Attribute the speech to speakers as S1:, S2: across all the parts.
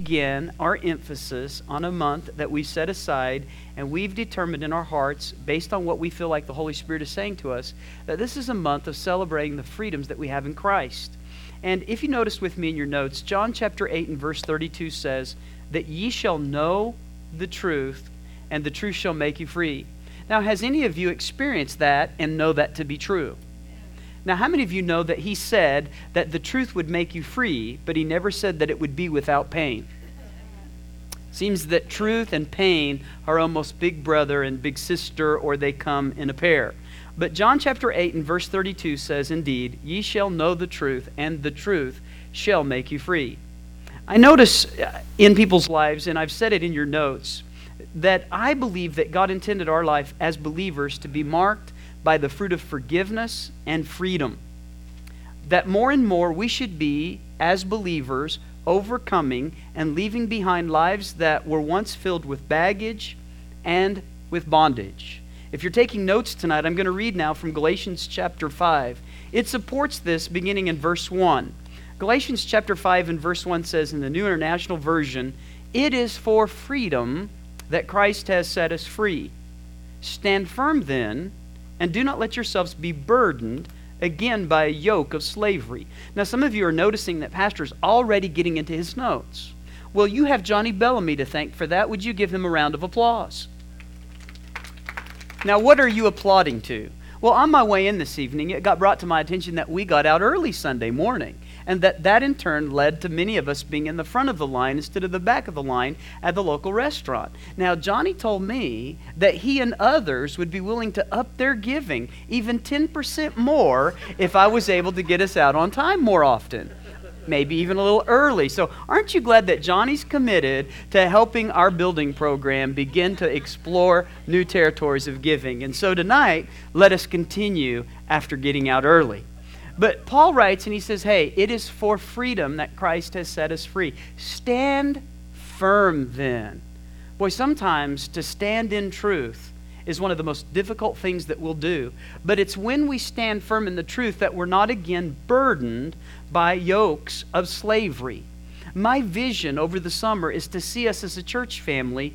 S1: begin our emphasis on a month that we set aside, and we've determined in our hearts, based on what we feel like the Holy Spirit is saying to us, that this is a month of celebrating the freedoms that we have in Christ. And if you notice with me in your notes, John chapter 8 and verse 32 says that ye shall know the truth, and the truth shall make you free. Now, has any of you experienced that and know that to be true? Now, how many of you know that he said that the truth would make you free, but he never said that it would be without pain? Seems that truth and pain are almost big brother and big sister, or they come in a pair. But John chapter 8 and verse 32 says, indeed, ye shall know the truth, and the truth shall make you free. I notice in people's lives, and I've said it in your notes, that I believe that God intended our life as believers to be marked by the fruit of forgiveness and freedom. That more and more we should be, as believers, overcoming and leaving behind lives that were once filled with baggage and with bondage. If you're taking notes tonight, I'm going to read now from Galatians chapter 5. It supports this beginning in verse 1. Galatians chapter 5 and verse 1 says in the New International Version, it is for freedom that Christ has set us free. Stand firm then, and do not let yourselves be burdened again by a yoke of slavery. Now, some of you are noticing that Pastor's already getting into his notes. Well, you have Johnny Bellamy to thank for that. Would you give him a round of applause? Now, what are you applauding to? Well, on my way in this evening, it got brought to my attention that we got out early Sunday morning, and that in turn led to many of us being in the front of the line instead of the back of the line at the local restaurant. Now, Johnny told me that he and others would be willing to up their giving even 10% more if I was able to get us out on time more often. Maybe even a little early. So aren't you glad that Johnny's committed to helping our building program begin to explore new territories of giving? And so tonight, let us continue after getting out early. But Paul writes and he says, hey, it is for freedom that Christ has set us free. Stand firm then. Boy, sometimes to stand in truth is one of the most difficult things that we'll do. But it's when we stand firm in the truth that we're not again burdened by yokes of slavery. My vision over the summer is to see us as a church family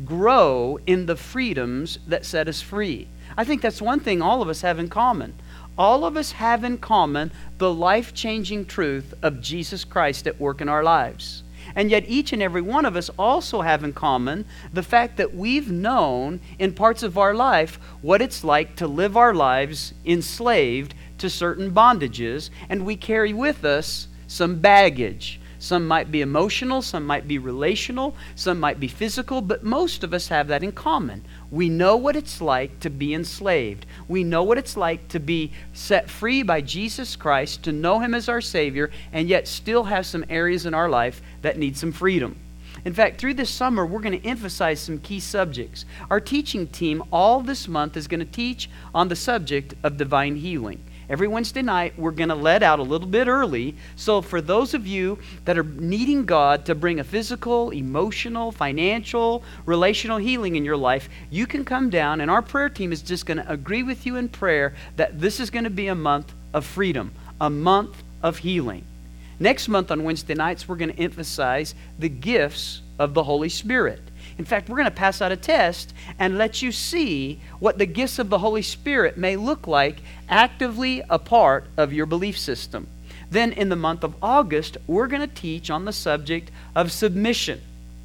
S1: grow in the freedoms that set us free. I think that's one thing all of us have in common. All of us have in common the life-changing truth of Jesus Christ at work in our lives. And yet each and every one of us also have in common the fact that we've known in parts of our life what it's like to live our lives enslaved to certain bondages, and we carry with us some baggage. Some might be emotional, some might be relational, some might be physical, but most of us have that in common. We know what it's like to be enslaved. We know what it's like to be set free by Jesus Christ, to know Him as our Savior, and yet still have some areas in our life that need some freedom. In fact, through this summer, we're going to emphasize some key subjects. Our teaching team all this month is going to teach on the subject of divine healing. Every Wednesday night, we're going to let out a little bit early. So for those of you that are needing God to bring a physical, emotional, financial, relational healing in your life, you can come down, and our prayer team is just going to agree with you in prayer that this is going to be a month of freedom, a month of healing. Next month on Wednesday nights, we're going to emphasize the gifts of the Holy Spirit. In fact, we're going to pass out a test and let you see what the gifts of the Holy Spirit may look like actively a part of your belief system. Then in the month of August, we're going to teach on the subject of submission.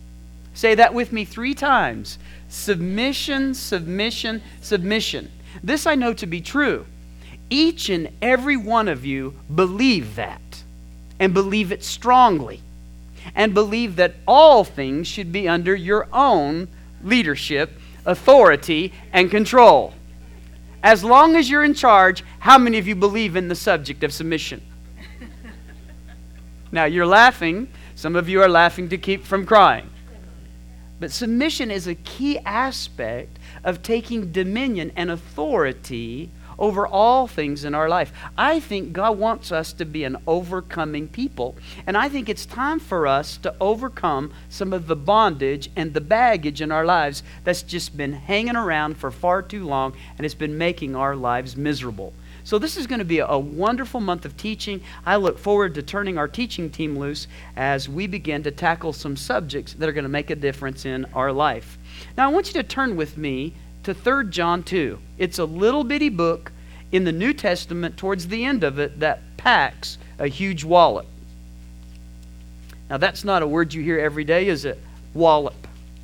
S1: Say that with me 3 times. Submission, submission, submission. This I know to be true. Each and every one of you believe that, and believe it strongly, and believe that all things should be under your own leadership, authority, and control. As long as you're in charge, how many of you believe in the subject of submission? Now, you're laughing. Some of you are laughing to keep from crying. But submission is a key aspect of taking dominion and authority over all things in our life. I think God wants us to be an overcoming people. And I think it's time for us to overcome some of the bondage and the baggage in our lives that's just been hanging around for far too long, and it's been making our lives miserable. So this is going to be a wonderful month of teaching. I look forward to turning our teaching team loose as we begin to tackle some subjects that are going to make a difference in our life. Now I want you to turn with me to 3 John 2. It's a little bitty book in the New Testament towards the end of it that packs a huge wallop. Now that's not a word you hear every day, is it? Wallop.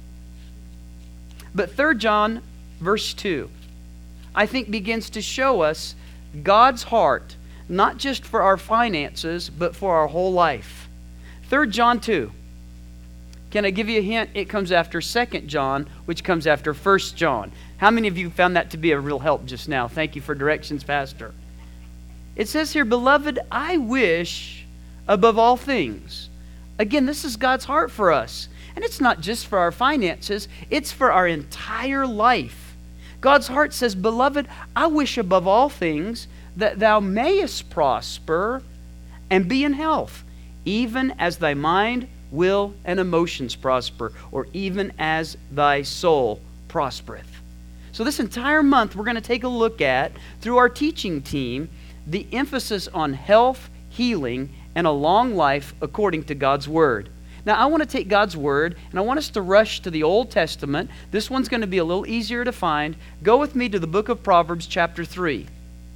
S1: But 3 John verse 2, I think begins to show us God's heart, not just for our finances, but for our whole life. 3 John 2. Can I give you a hint? It comes after 2 John, which comes after 1 John. How many of you found that to be a real help just now? Thank you for directions, Pastor. It says here, Beloved, I wish above all things. Again, this is God's heart for us. And it's not just for our finances, it's for our entire life. God's heart says, Beloved, I wish above all things that thou mayest prosper and be in health, even as thy mind, will, and emotions prosper, or even as thy soul prospereth. So this entire month we're going to take a look at, through our teaching team, the emphasis on health, healing, and a long life according to God's Word. Now, I want to take God's Word, and I want us to rush to the Old Testament. This one's going to be a little easier to find. Go with me to the book of Proverbs, chapter 3.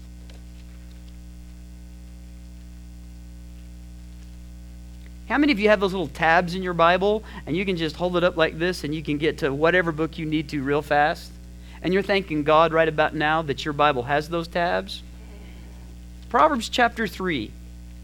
S1: How many of you have those little tabs in your Bible, and you can just hold it up like this, and you can get to whatever book you need to real fast? And you're thanking God right about now that your Bible has those tabs? Proverbs, chapter 3.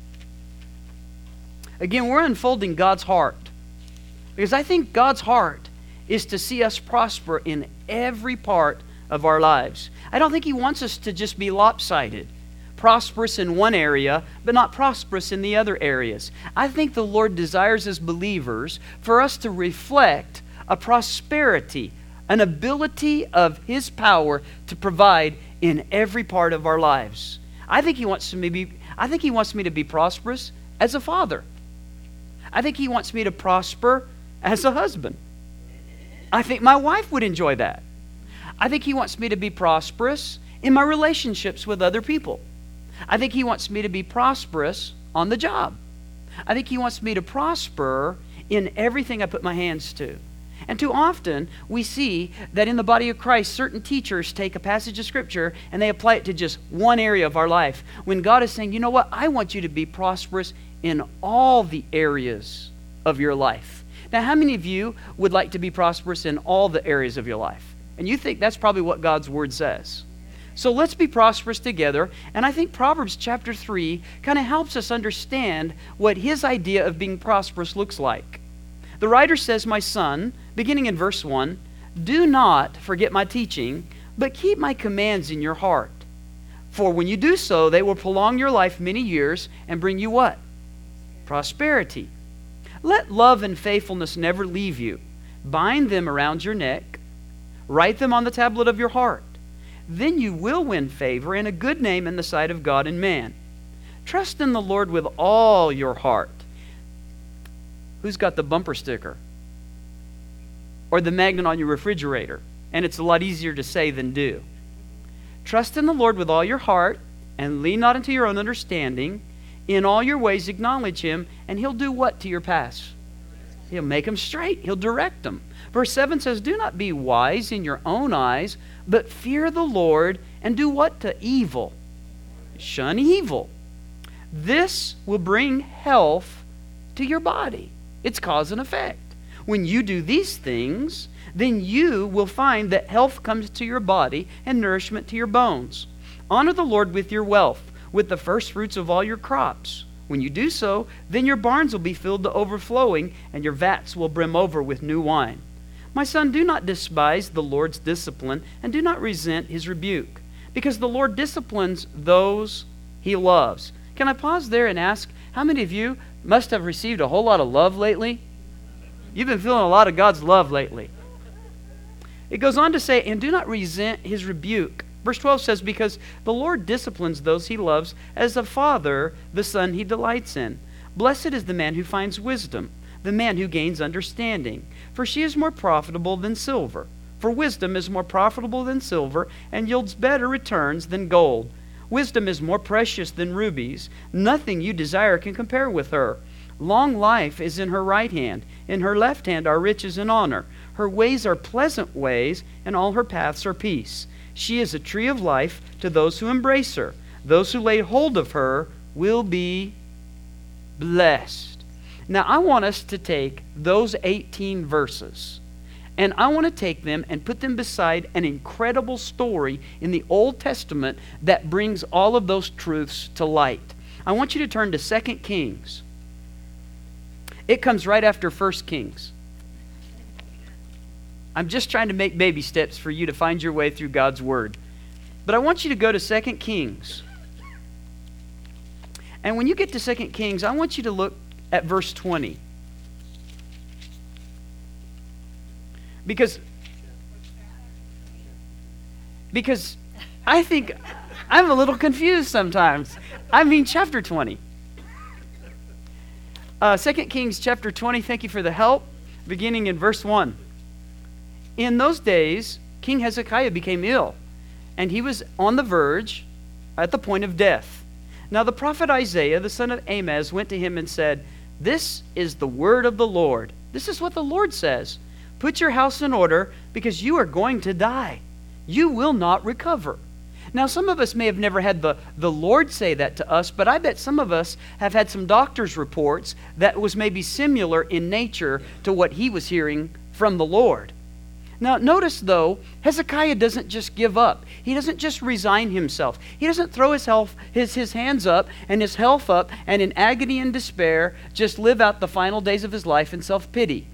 S1: Again, we're unfolding God's heart. Because I think God's heart is to see us prosper in every part of our lives. I don't think He wants us to just be lopsided, prosperous in one area, but not prosperous in the other areas. I think the Lord desires as believers for us to reflect a prosperity, an ability of His power to provide in every part of our lives. I think He wants me to be prosperous as a father. I think He wants me to prosper as a husband. I think my wife would enjoy that. I think He wants me to be prosperous in my relationships with other people. I think He wants me to be prosperous on the job. I think He wants me to prosper in everything I put my hands to. And too often, we see that in the body of Christ, certain teachers take a passage of Scripture and they apply it to just one area of our life. When God is saying, you know what, I want you to be prosperous in all the areas of your life. Now, how many of you would like to be prosperous in all the areas of your life? And you think that's probably what God's Word says. So let's be prosperous together. And I think Proverbs chapter 3 kind of helps us understand what His idea of being prosperous looks like. The writer says, My son, beginning in verse 1, do not forget my teaching, but keep my commands in your heart. For when you do so, they will prolong your life many years and bring you what? Prosperity. Let love and faithfulness never leave you. Bind them around your neck. Write them on the tablet of your heart. Then you will win favor and a good name in the sight of God and man. Trust in the Lord with all your heart. Who's got the bumper sticker? Or the magnet on your refrigerator? And it's a lot easier to say than do. Trust in the Lord with all your heart and lean not into your own understanding. In all your ways acknowledge Him, and He'll do what to your paths? He'll make them straight. He'll direct them. Verse 7 says, Do not be wise in your own eyes, but fear the Lord, and do what to evil? Shun evil. This will bring health to your body. It's cause and effect. When you do these things, then you will find that health comes to your body and nourishment to your bones. Honor the Lord with your wealth, with the first fruits of all your crops. When you do so, then your barns will be filled to overflowing, and your vats will brim over with new wine. My son, do not despise the Lord's discipline, and do not resent His rebuke, because the Lord disciplines those He loves. Can I pause there and ask, how many of you must have received a whole lot of love lately? You've been feeling a lot of God's love lately. It goes on to say, and do not resent His rebuke. Verse 12 says, because the Lord disciplines those He loves, as a father the son He delights in. Blessed is the man who finds wisdom, the man who gains understanding. For she is more profitable than silver. For wisdom is more profitable than silver, and yields better returns than gold. Wisdom is more precious than rubies. Nothing you desire can compare with her. Long life is in her right hand. In her left hand are riches and honor. Her ways are pleasant ways, and all her paths are peace. She is a tree of life to those who embrace her. Those who lay hold of her will be blessed. Now, I want us to take those 18 verses, and I want to take them and put them beside an incredible story in the Old Testament that brings all of those truths to light. I want you to turn to 2 Kings. It comes right after 1 Kings. I'm just trying to make baby steps for you to find your way through God's Word. But I want you to go to 2 Kings. And when you get to 2 Kings, I want you to look at verse 20. Because I think I'm a little confused sometimes. I mean, chapter 20. 2 Kings chapter 20, thank you for the help, beginning in verse 1. In those days, King Hezekiah became ill, and he was on the verge, at the point of death. Now the prophet Isaiah, the son of Amoz, went to him and said, "This is the word of the Lord. This is what the Lord says. Put your house in order, because you are going to die. You will not recover." Now, some of us may have never had the Lord say that to us, but I bet some of us have had some doctor's reports that was maybe similar in nature to what he was hearing from the Lord. Now, notice, though, Hezekiah doesn't just give up. He doesn't just resign himself. He doesn't throw his hands up and his health up and in agony and despair just live out the final days of his life in self-pity.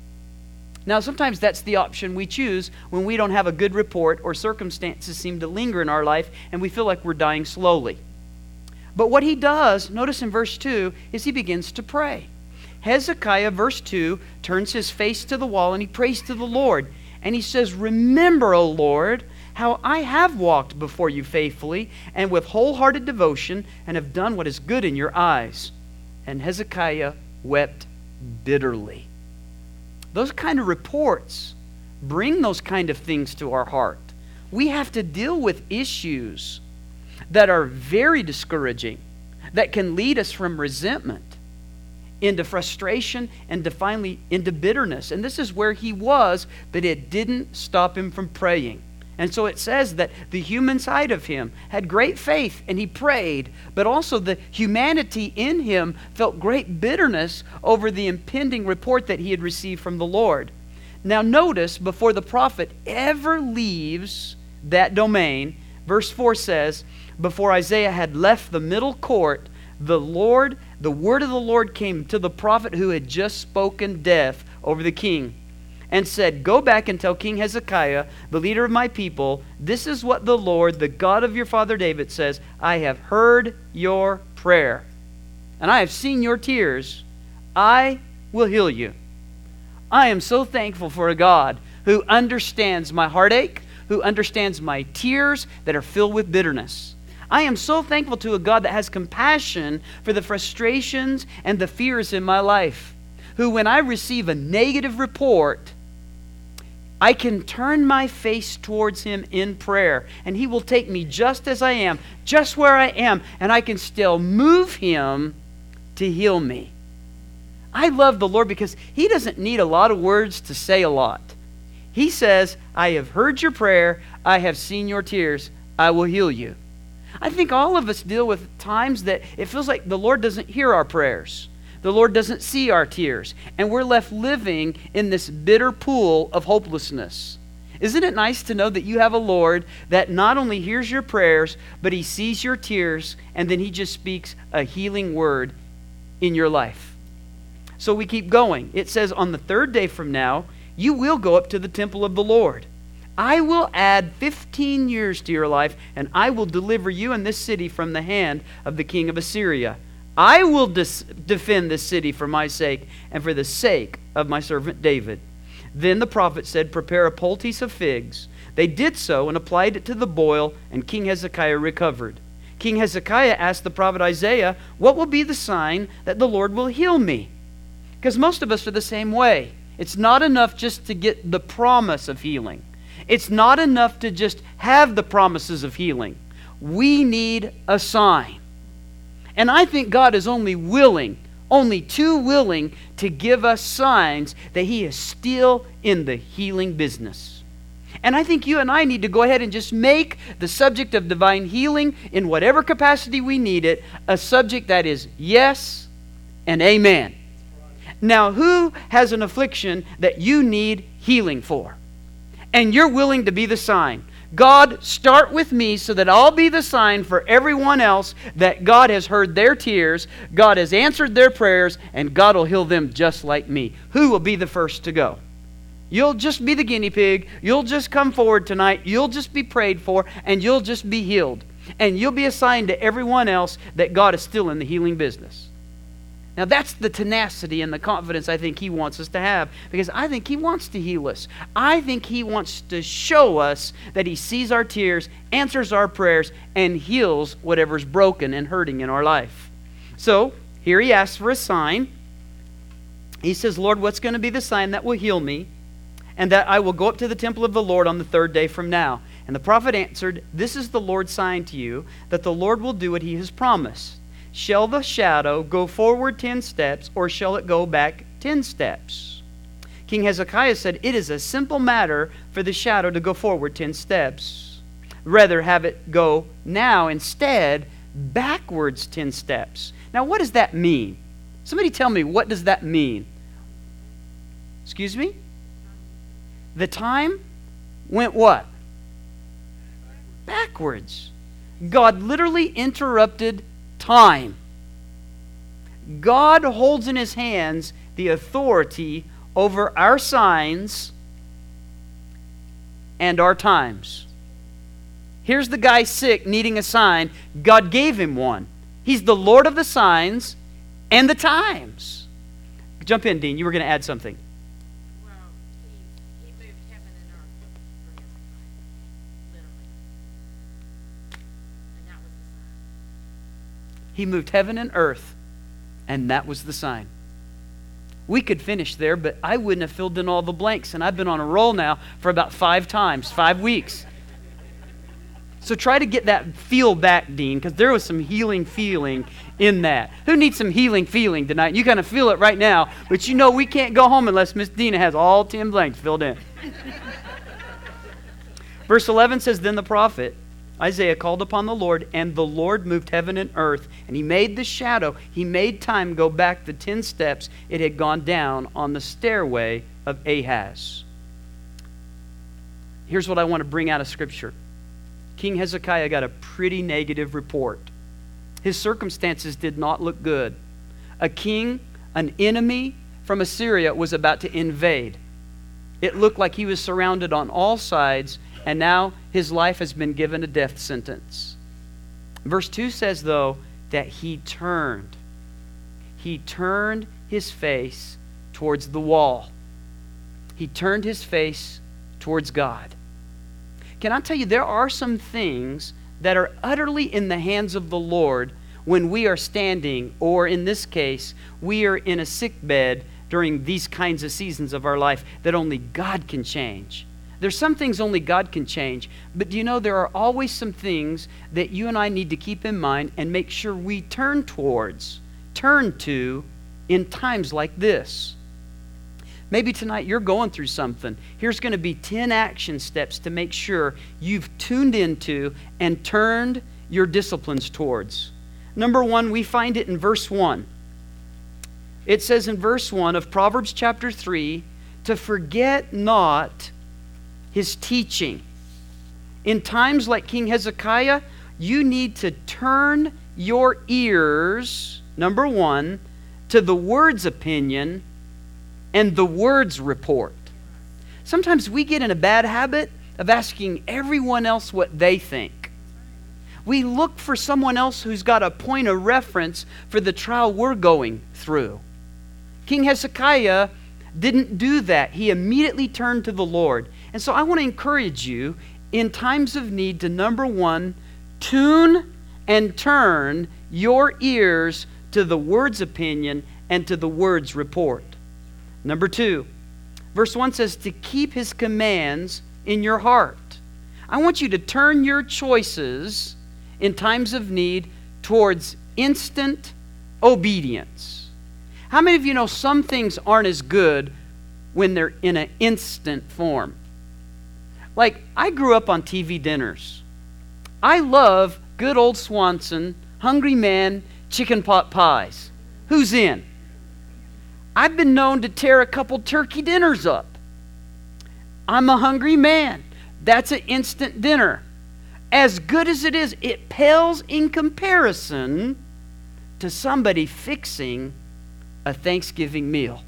S1: Now, sometimes that's the option we choose when we don't have a good report or circumstances seem to linger in our life and we feel like we're dying slowly. But what he does, notice in verse 2, is he begins to pray. Hezekiah, verse 2, turns his face to the wall and he prays to the Lord. And he says, "Remember, O Lord, how I have walked before you faithfully and with wholehearted devotion and have done what is good in your eyes." And Hezekiah wept bitterly. Those kind of reports bring those kind of things to our heart. We have to deal with issues that are very discouraging, that can lead us from resentment into frustration and finally into bitterness. And this is where he was, but it didn't stop him from praying. And so it says that the human side of him had great faith and he prayed, but also the humanity in him felt great bitterness over the impending report that he had received from the Lord. Now notice, before the prophet ever leaves that domain, verse 4 says, before Isaiah had left the middle court, the word of the Lord came to the prophet who had just spoken death over the king, and said, "Go back and tell King Hezekiah, the leader of my people, this is what the Lord, the God of your father David, says. I have heard your prayer, and I have seen your tears. I will heal you." I am so thankful for a God who understands my heartache, who understands my tears that are filled with bitterness. I am so thankful to a God that has compassion for the frustrations and the fears in my life, who, when I receive a negative report, I can turn my face towards him in prayer, and he will take me just as I am, just where I am, and I can still move him to heal me. I love the Lord because he doesn't need a lot of words to say a lot. He says, "I have heard your prayer, I have seen your tears, I will heal you." I think all of us deal with times that it feels like the Lord doesn't hear our prayers. The Lord doesn't see our tears, and we're left living in this bitter pool of hopelessness. Isn't it nice to know that you have a Lord that not only hears your prayers, but he sees your tears, and then he just speaks a healing word in your life? So we keep going. It says, on the third day from now, you will go up to the temple of the Lord. I will add 15 years to your life, and I will deliver you and this city from the hand of the king of Assyria. I will defend this city for my sake and for the sake of my servant David. Then the prophet said, "Prepare a poultice of figs." They did so and applied it to the boil, and King Hezekiah recovered. King Hezekiah asked the prophet Isaiah, "What will be the sign that the Lord will heal me?" Because most of us are the same way. It's not enough just to get the promise of healing. It's not enough to just have the promises of healing. we need a sign. And I think God is only too willing to give us signs that He is still in the healing business. And I think you and I need to go ahead and just make the subject of divine healing, in whatever capacity we need it, a subject that is yes and amen. Now, who has an affliction that you need healing for? And you're willing to be the sign. God, start with me so that I'll be the sign for everyone else that God has heard their tears, God has answered their prayers, and God will heal them just like me. Who will be the first to go? You'll just be the guinea pig. You'll just come forward tonight. You'll just be prayed for, and you'll just be healed. And you'll be a sign to everyone else that God is still in the healing business. Now that's the tenacity and the confidence I think He wants us to have, because I think He wants to heal us. I think He wants to show us that He sees our tears, answers our prayers, and heals whatever's broken and hurting in our life. So here He asks for a sign. He says, Lord, what's going to be the sign that will heal me, and that I will go up to the temple of the Lord on the third day from now? And the prophet answered, this is the Lord's sign to you, that the Lord will do what He has promised. Shall the shadow go forward 10 steps, or shall it go back 10 steps? King Hezekiah said, it is a simple matter for the shadow to go forward 10 steps. Rather have it go now instead backwards 10 steps. Now what does that mean? Somebody tell me, what does that mean? Excuse me? The time went what? Backwards. God literally interrupted time. God holds in His hands the authority over our signs and our times. Here's the guy sick, needing a sign. God gave him one. He's the Lord of the signs and the times. Jump in, Dean. You were going to add something.
S2: Well, he moved heaven and earth for his time, literally. And that was the sign.
S1: He moved heaven and earth, and that was the sign. We could finish there, but I wouldn't have filled in all the blanks, and I've been on a roll now for about 5 weeks. So try to get that feel back, Dean, because there was some healing feeling in that. Who needs some healing feeling tonight? You kind of feel it right now, but you know we can't go home unless Miss Dina has all 10 blanks filled in. Verse 11 says, then the prophet Isaiah called upon the Lord, and the Lord moved heaven and earth, and He made the shadow, He made time go back the 10 steps it had gone down on the stairway of Ahaz. Here's what I want to bring out of Scripture. King Hezekiah got a pretty negative report. His circumstances did not look good. A king, an enemy from Assyria, was about to invade. It looked like he was surrounded on all sides, and now his life has been given a death sentence. Verse 2 says, though, that he turned. He turned his face towards the wall. He turned his face towards God. Can I tell you, there are some things that are utterly in the hands of the Lord when we are standing, or in this case, we are in a sick bed during these kinds of seasons of our life, that only God can change. There's some things only God can change, but do you know there are always some things that you and I need to keep in mind and make sure we turn to in times like this. Maybe tonight you're going through something. Here's going to be 10 action steps to make sure you've tuned into and turned your disciplines towards. Number 1, we find it in verse 1. It says in verse 1 of Proverbs chapter 3, to forget not his teaching. In times like King Hezekiah, you need to turn your ears, number 1, to the word's opinion and the word's report. Sometimes we get in a bad habit of asking everyone else what they think. We look for someone else who's got a point of reference for the trial we're going through. King Hezekiah didn't do that. He immediately turned to the Lord. And so I want to encourage you in times of need to, number 1, tune and turn your ears to the word's opinion and to the word's report. Number 2, verse 1 says to keep His commands in your heart. I want you to turn your choices in times of need towards instant obedience. How many of you know some things aren't as good when they're in an instant form? Like, I grew up on TV dinners. I love good old Swanson, Hungry Man, chicken pot pies. Who's in? I've been known to tear a couple turkey dinners up. I'm a hungry man. That's an instant dinner. As good as it is, it pales in comparison to somebody fixing a Thanksgiving meal.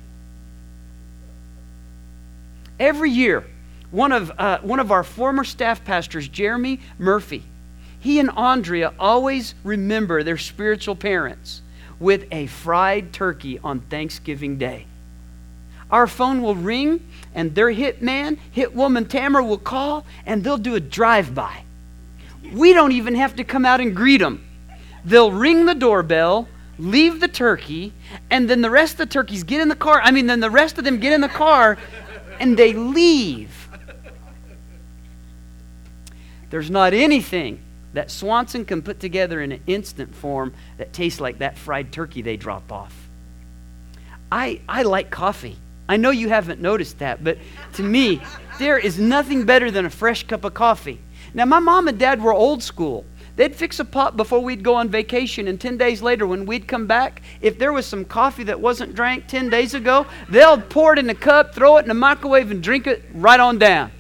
S1: Every year, one of our former staff pastors, Jeremy Murphy, he and Andrea always remember their spiritual parents with a fried turkey on Thanksgiving Day. Our phone will ring, and their hit woman Tamara will call, and they'll do a drive-by. We don't even have to come out and greet them. They'll ring the doorbell, leave the turkey, and then the rest of the turkeys get in the car. Then the rest of them get in the car, and they leave. There's not anything that Swanson can put together in an instant form that tastes like that fried turkey they drop off. I like coffee. I know you haven't noticed that, but to me, there is nothing better than a fresh cup of coffee. Now, my mom and dad were old school. They'd fix a pot before we'd go on vacation, and 10 days later when we'd come back, if there was some coffee that wasn't drank 10 days ago, they'll pour it in a cup, throw it in the microwave, and drink it right on down.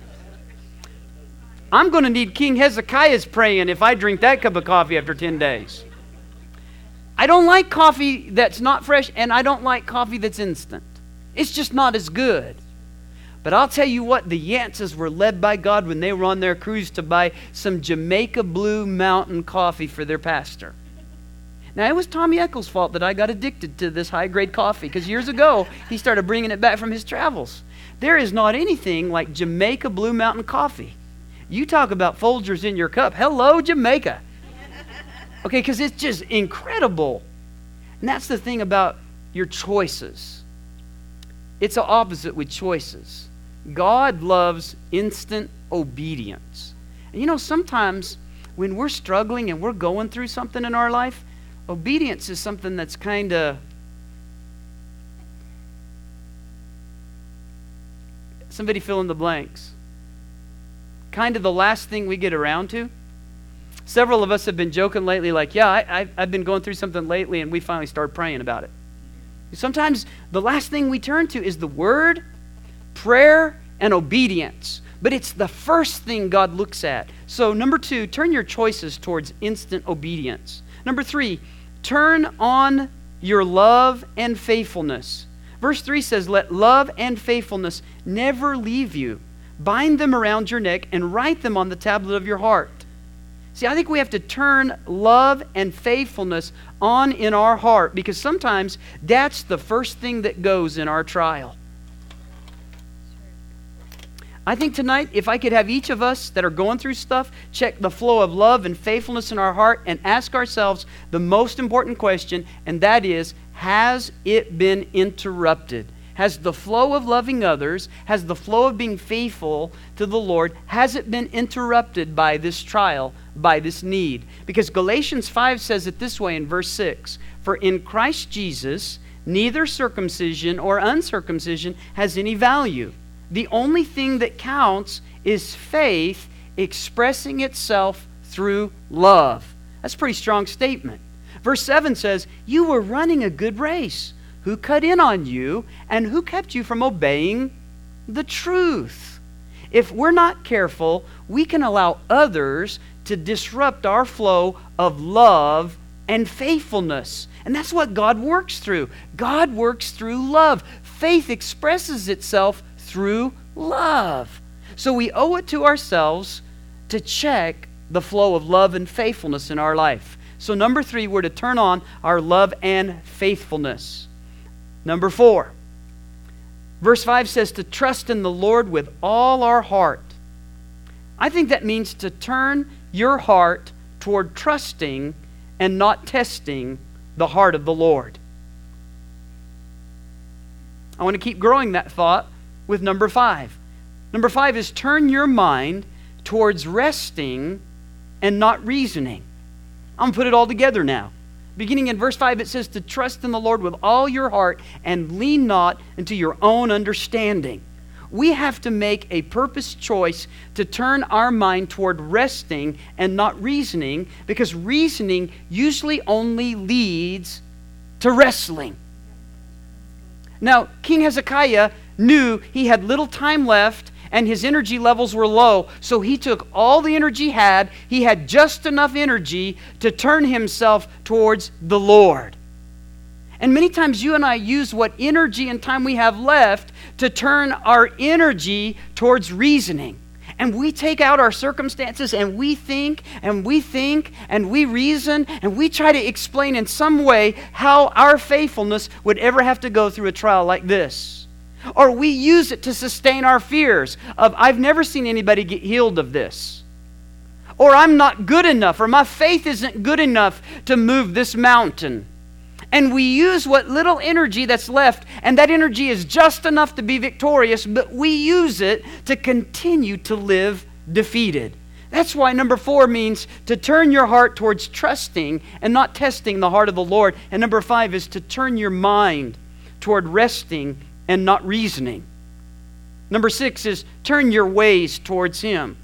S1: I'm going to need King Hezekiah's praying if I drink that cup of coffee after 10 days. I don't like coffee that's not fresh, and I don't like coffee that's instant. It's just not as good. But I'll tell you what, the Yances were led by God when they were on their cruise to buy some Jamaica Blue Mountain coffee for their pastor. Now, it was Tommy Eccles' fault that I got addicted to this high-grade coffee, because years ago, he started bringing it back from his travels. There is not anything like Jamaica Blue Mountain coffee. You talk about Folgers in your cup. Hello, Jamaica. Okay, because it's just incredible. And that's the thing about your choices. It's the opposite with choices. God loves instant obedience. And you know, sometimes when we're struggling and we're going through something in our life, obedience is something that's kind of... Somebody fill in the blanks. Kind of the last thing we get around to. Several of us have been joking lately like, yeah, I've been going through something lately, and we finally started praying about it. Sometimes the last thing we turn to is the Word, prayer, and obedience. But it's the first thing God looks at. So number 2, turn your choices towards instant obedience. Number 3, turn on your love and faithfulness. Verse 3 says, let love and faithfulness never leave you. Bind them around your neck and write them on the tablet of your heart. See, I think we have to turn love and faithfulness on in our heart, because sometimes that's the first thing that goes in our trial. I think tonight, if I could have each of us that are going through stuff check the flow of love and faithfulness in our heart and ask ourselves the most important question, and that is, has it been interrupted? Has the flow of loving others, has the flow of being faithful to the Lord, has it been interrupted by this trial, by this need? Because Galatians 5 says it this way in verse 6, for in Christ Jesus, neither circumcision or uncircumcision has any value. The only thing that counts is faith expressing itself through love. That's a pretty strong statement. Verse 7 says, you were running a good race. Who cut in on you, and who kept you from obeying the truth? If we're not careful, we can allow others to disrupt our flow of love and faithfulness. And that's what God works through. God works through love. Faith expresses itself through love. So we owe it to ourselves to check the flow of love and faithfulness in our life. So number 3, we're to turn on our love and faithfulness. Number 4, verse 5 says to trust in the Lord with all our heart. I think that means to turn your heart toward trusting and not testing the heart of the Lord. I want to keep growing that thought with number 5. Number 5 is turn your mind towards resting and not reasoning. I'm going to put it all together now. Beginning in verse 5, it says to trust in the Lord with all your heart and lean not into your own understanding. We have to make a purposed choice to turn our mind toward resting and not reasoning, because reasoning usually only leads to wrestling. Now, King Hezekiah knew he had little time left and his energy levels were low, so he took all the energy he had just enough energy to turn himself towards the Lord. And many times you and I use what energy and time we have left to turn our energy towards reasoning. And we take out our circumstances and we think and we think and we reason and we try to explain in some way how our faithfulness would ever have to go through a trial like this. Or we use it to sustain our fears of, I've never seen anybody get healed of this. Or I'm not good enough, or my faith isn't good enough to move this mountain. And we use what little energy that's left, and that energy is just enough to be victorious, but we use it to continue to live defeated. That's why number 4 means to turn your heart towards trusting and not testing the heart of the Lord. And number 5 is to turn your mind toward resting and not reasoning. Number 6 is turn your ways towards Him.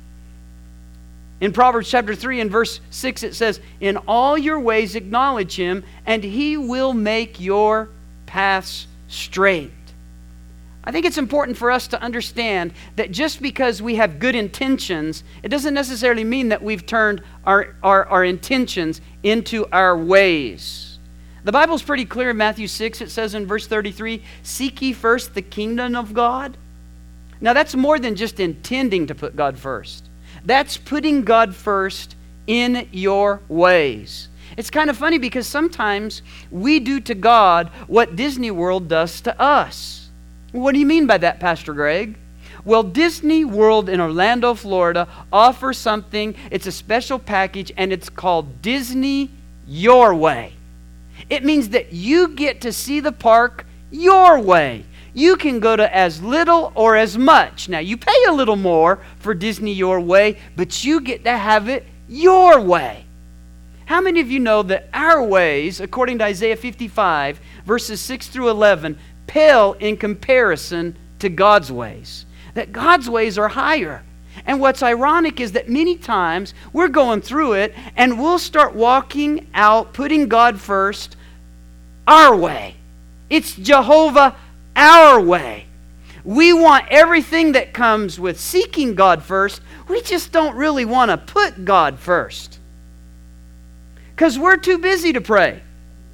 S1: In Proverbs chapter 3 and verse 6 it says, in all your ways acknowledge Him, and He will make your paths straight. I think it's important for us to understand that just because we have good intentions, it doesn't necessarily mean that we've turned our intentions into our ways. The Bible's pretty clear in Matthew 6. It says in verse 33, seek ye first the kingdom of God. Now that's more than just intending to put God first. That's putting God first in your ways. It's kind of funny because sometimes we do to God what Disney World does to us. What do you mean by that, Pastor Greg? Well, Disney World in Orlando, Florida offers something. It's a special package and it's called Disney Your Way. It means that you get to see the park your way. You can go to as little or as much. Now, you pay a little more for Disney Your Way, but you get to have it your way. How many of you know that our ways, according to Isaiah 55, verses 6 through 11, pale in comparison to God's ways? That God's ways are higher. And what's ironic is that many times we're going through it and we'll start walking out, putting God first, our way. It's Jehovah, our way. We want everything that comes with seeking God first. We just don't really want to put God first, because we're too busy to pray.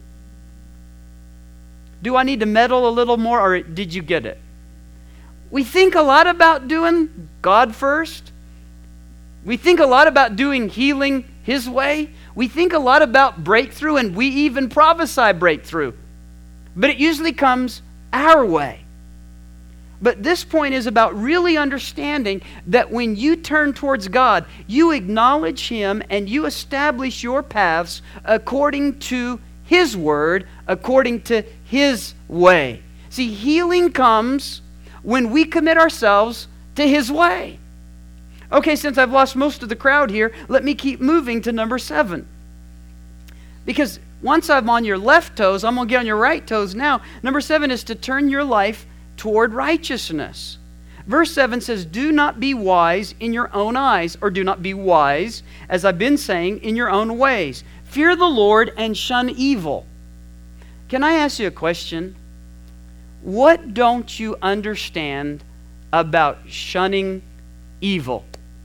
S1: Do I need to meddle a little more, or did you get it? We think a lot about doing God first. We think a lot about doing healing His way. We think a lot about breakthrough, and we even prophesy breakthrough. But it usually comes our way. But this point is about really understanding that when you turn towards God, you acknowledge Him and you establish your paths according to His word, according to His way. See, healing comes when we commit ourselves to His way. Okay, since I've lost most of the crowd here, let me keep moving to number 7. Because once I'm on your left toes, I'm going to get on your right toes now. Number 7 is to turn your life toward righteousness. Verse 7 says, do not be wise in your own eyes, or do not be wise, as I've been saying, in your own ways. Fear the Lord and shun evil. Can I ask you a question? What don't you understand about shunning evil?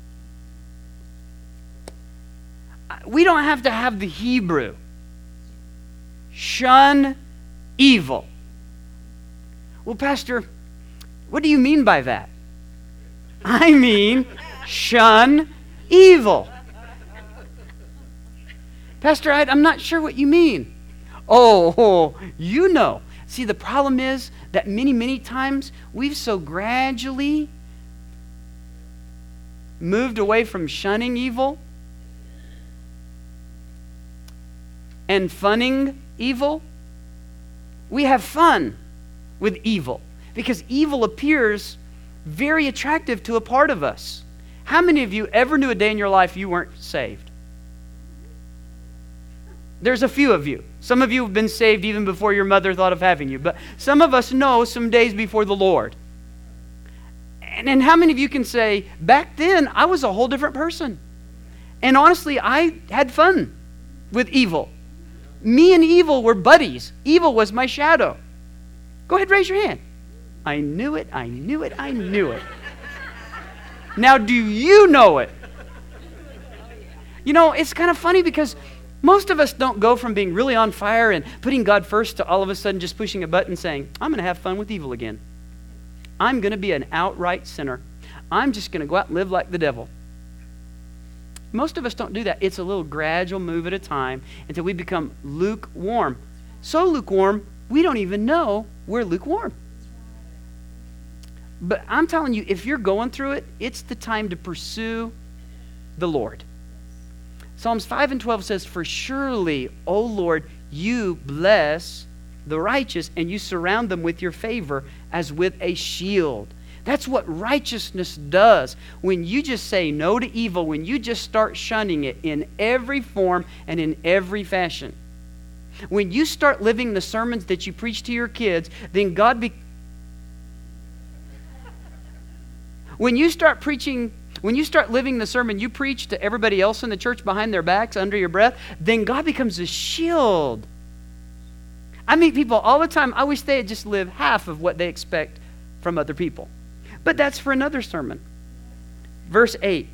S1: We don't have to have the Hebrew. Shun evil. Well, Pastor, what do you mean by that? I mean, shun evil. Pastor, I'm not sure what you mean. Oh, you know. See, the problem is that many times we've so gradually moved away from shunning evil and funning evil. We have fun with evil because evil appears very attractive to a part of us. How many of you ever knew a day in your life you weren't saved? There's a few of you. Some of you have been saved even before your mother thought of having you. But some of us know some days before the Lord. And how many of you can say, back then, I was a whole different person. And honestly, I had fun with evil. Me and evil were buddies. Evil was my shadow. Go ahead, raise your hand. I knew it, I knew it, I knew it. Now, do you know it? You know, it's kind of funny because most of us don't go from being really on fire and putting God first to all of a sudden just pushing a button saying, I'm going to have fun with evil again. I'm going to be an outright sinner. I'm just going to go out and live like the devil. Most of us don't do that. It's a little gradual move at a time until we become lukewarm. So lukewarm, we don't even know we're lukewarm. But I'm telling you, if you're going through it, it's the time to pursue the Lord. Psalms 5 and 12 says, For surely, O Lord, you bless the righteous, and you surround them with your favor as with a shield. That's what righteousness does. When you just say no to evil, when you just start shunning it in every form and in every fashion. When you start living the sermons that you preach to your kids, then When you start living the sermon you preach to everybody else in the church behind their backs, under your breath, then God becomes a shield. I meet people all the time, I wish they had just lived half of what they expect from other people. But that's for another sermon. Number 8.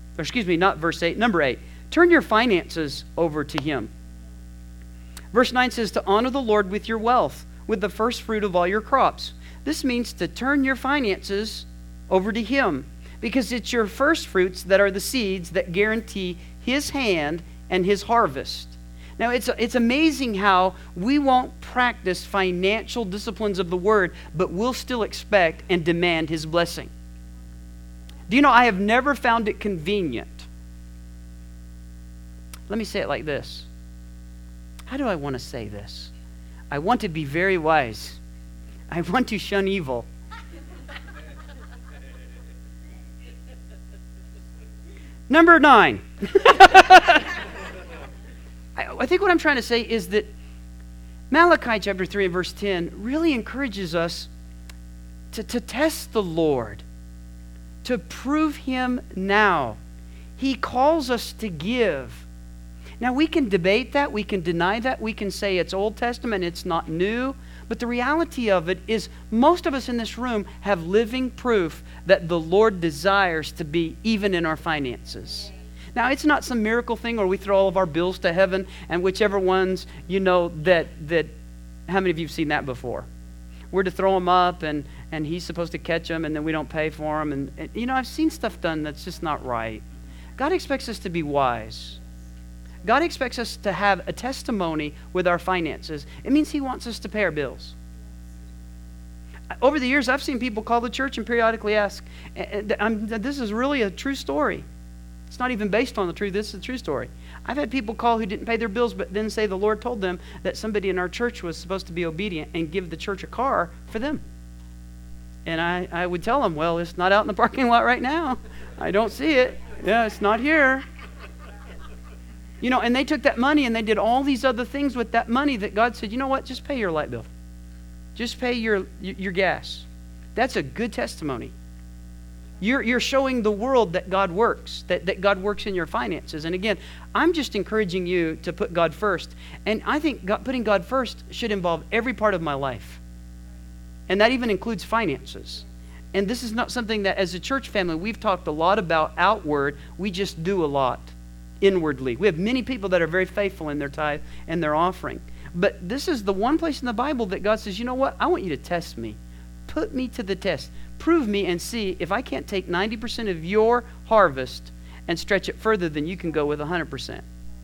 S1: Turn your finances over to Him. Verse 9 says to honor the Lord with your wealth, with the first fruit of all your crops. This means to turn your finances over to Him, because it's your first fruits that are the seeds that guarantee His hand and His harvest. Now, it's amazing how we won't practice financial disciplines of the Word, but we'll still expect and demand His blessing. Do you know, I have never found it convenient. Let me say it like this. How do I want to say this? I want to be very wise. I want to shun evil. Number 9. I think what I'm trying to say is that Malachi chapter 3 and verse 10 really encourages us to test the Lord, to prove Him now. He calls us to give. Now, we can debate that, we can deny that, we can say it's Old Testament, it's not new, but the reality of it is most of us in this room have living proof that the Lord desires to be even in our finances. Now, it's not some miracle thing where we throw all of our bills to heaven and whichever ones, that how many of you have seen that before? We're to throw them up and He's supposed to catch them and then we don't pay for them. And I've seen stuff done that's just not right. God expects us to be wise. God expects us to have a testimony with our finances. It means He wants us to pay our bills. Over the years, I've seen people call the church and periodically ask, this is really a true story. It's not even based on the truth. This is a true story. I've had people call who didn't pay their bills, but then say the Lord told them that somebody in our church was supposed to be obedient and give the church a car for them. And I would tell them, well, it's not out in the parking lot right now. I don't see it. Yeah, it's not here. And they took that money and they did all these other things with that money that God said, you know what, just pay your light bill. Just pay your gas. That's a good testimony. You're showing the world that God works, that God works in your finances. And again, I'm just encouraging you to put God first. And I think putting God first should involve every part of my life. And that even includes finances. And this is not something that as a church family, we've talked a lot about outward. We just do a lot inwardly. We have many people that are very faithful in their tithe and their offering. But this is the one place in the Bible that God says, you know what? I want you to test me. Put me to the test. Prove me and see if I can't take 90% of your harvest and stretch it further than you can go with 100%.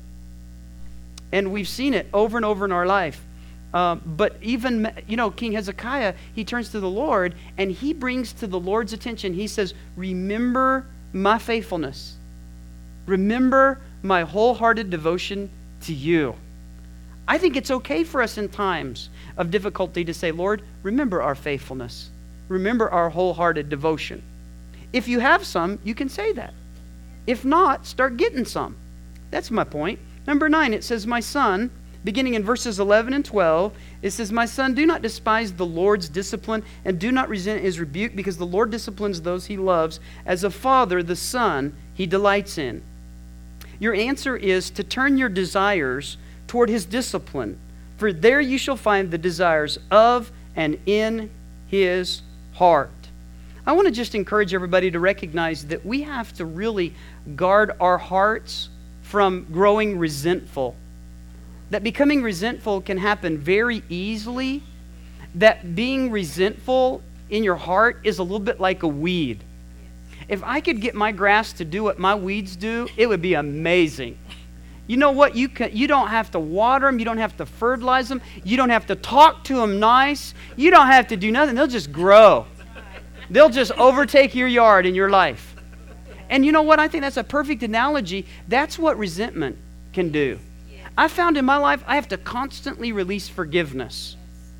S1: And we've seen it over and over in our life. But even, King Hezekiah, he turns to the Lord and he brings to the Lord's attention, he says, remember my faithfulness. Remember my wholehearted devotion to you. I think it's okay for us in times of difficulty to say, Lord, remember our faithfulness. Remember our wholehearted devotion. If you have some, you can say that. If not, start getting some. That's my point. Number 9, it says, my son, Beginning in verses 11 and 12, it says, "My son, do not despise the Lord's discipline, and do not resent his rebuke, because the Lord disciplines those he loves, as a father the son he delights in." Your answer is to turn your desires toward his discipline, for there you shall find the desires of and in his heart. I want to just encourage everybody to recognize that we have to really guard our hearts from growing resentful. That becoming resentful can happen very easily. That being resentful in your heart is a little bit like a weed. If I could get my grass to do what my weeds do, it would be amazing. You know what? You don't have to water them. You don't have to fertilize them. You don't have to talk to them nice. You don't have to do nothing. They'll just grow. They'll just overtake your yard and your life. And you know what? I think that's a perfect analogy. That's what resentment can do. I found in my life I have to constantly release forgiveness.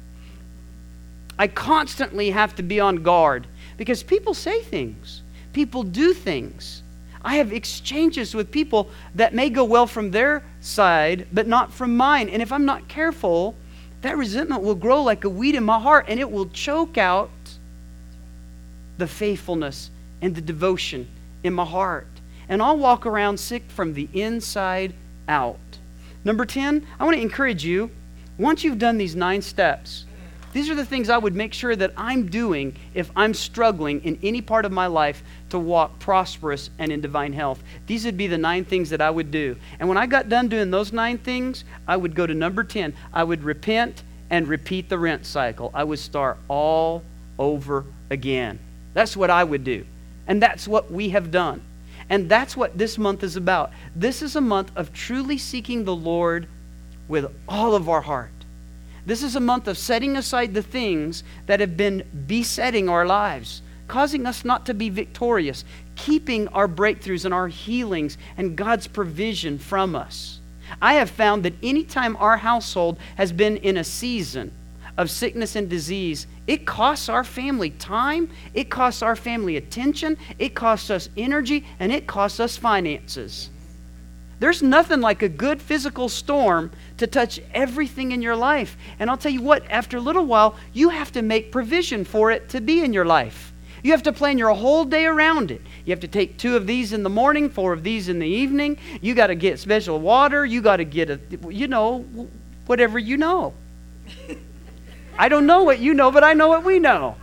S1: I constantly have to be on guard because people say things. People do things. I have exchanges with people that may go well from their side, but not from mine. And if I'm not careful, that resentment will grow like a weed in my heart, and it will choke out the faithfulness and the devotion in my heart. And I'll walk around sick from the inside out. Number 10, I want to encourage you, once you've done these 9 steps, these are the things I would make sure that I'm doing if I'm struggling in any part of my life to walk prosperous and in divine health. These would be the 9 things that I would do. And when I got done doing those 9 things, I would go to number 10. I would repent and repeat the rent cycle. I would start all over again. That's what I would do. And that's what we have done. And that's what this month is about. This is a month of truly seeking the Lord with all of our heart. This is a month of setting aside the things that have been besetting our lives, causing us not to be victorious, keeping our breakthroughs and our healings and God's provision from us. I have found that anytime our household has been in a season of sickness and disease, it costs our family time, it costs our family attention, it costs us energy, and it costs us finances. There's nothing like a good physical storm to touch everything in your life. And I'll tell you what, after a little while, you have to make provision for it to be in your life. You have to plan your whole day around it. You have to take 2 of these in the morning, 4 of these in the evening. You got to get special water. You got to get whatever you know. I don't know what you know, but I know what we know.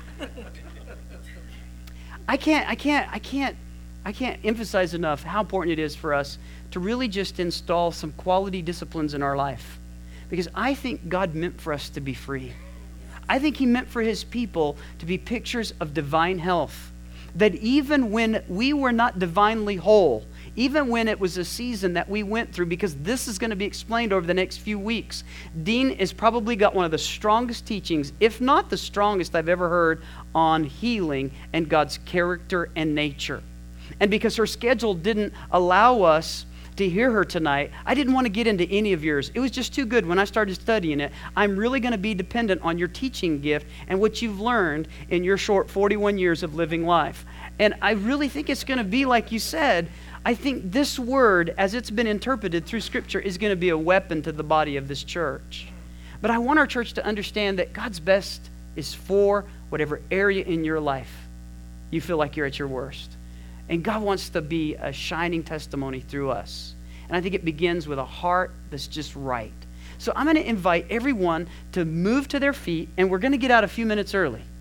S1: I can't emphasize enough how important it is for us to really just install some quality disciplines in our life. Because I think God meant for us to be free. I think He meant for His people to be pictures of divine health. That even when we were not divinely whole, even when it was a season that we went through, because this is going to be explained over the next few weeks, Dean has probably got one of the strongest teachings, if not the strongest I've ever heard, on healing and God's character and nature. And because her schedule didn't allow us to hear her tonight, I didn't want to get into any of yours. It was just too good when I started studying it. I'm really going to be dependent on your teaching gift and what you've learned in your short 41 years of living life. And I really think it's going to be like you said. I think this word, as it's been interpreted through Scripture, is going to be a weapon to the body of this church. But I want our church to understand that God's best is for whatever area in your life you feel like you're at your worst. And God wants to be a shining testimony through us. And I think it begins with a heart that's just right. So I'm going to invite everyone to move to their feet, and we're going to get out a few minutes early.